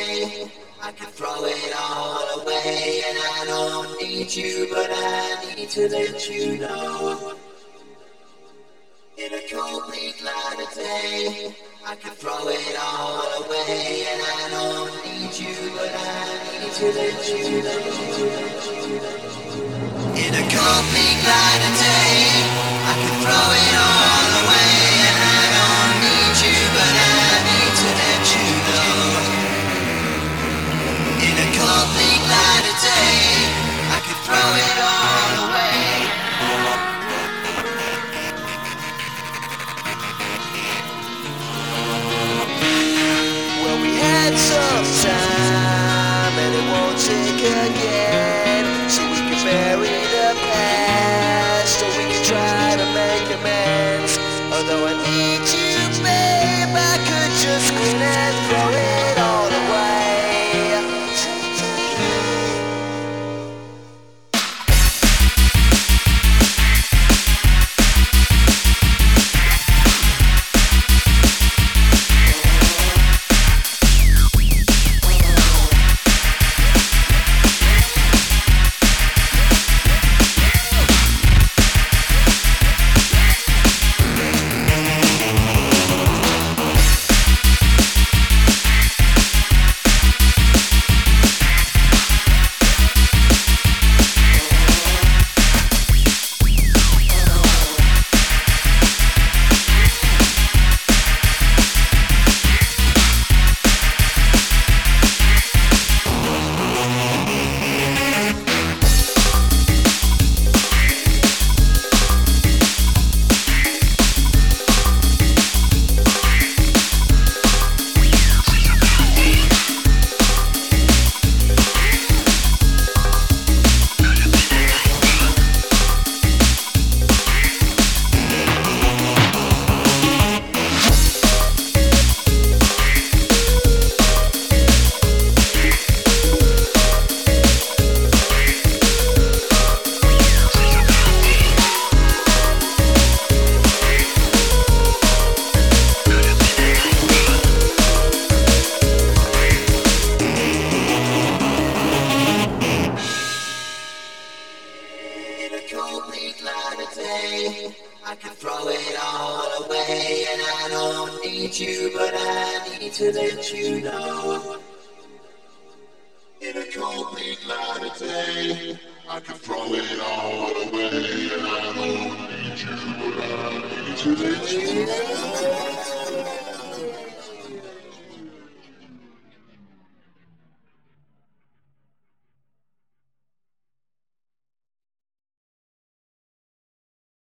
day. I can throw it all away, and I don't need you, but I need to let you know. In a cold, bleak light of day, I can throw it all away, and I don't need you, but I need to let you know. In a cold, bleak light of day, I can throw it all away, and I don't need you, but I need to let you know. In a cold, bleak light of day, I can throw it all away. Well, we had some time, and it won't take again, so we can bury the past, so we can try to make amends. Although I need you, babe, I could just quit and throw it all away. I can throw it all away, and I don't need you, but I need to let you know. In a cold, bleak light of day, I can throw it all away, and I don't need you, but I need to let you know.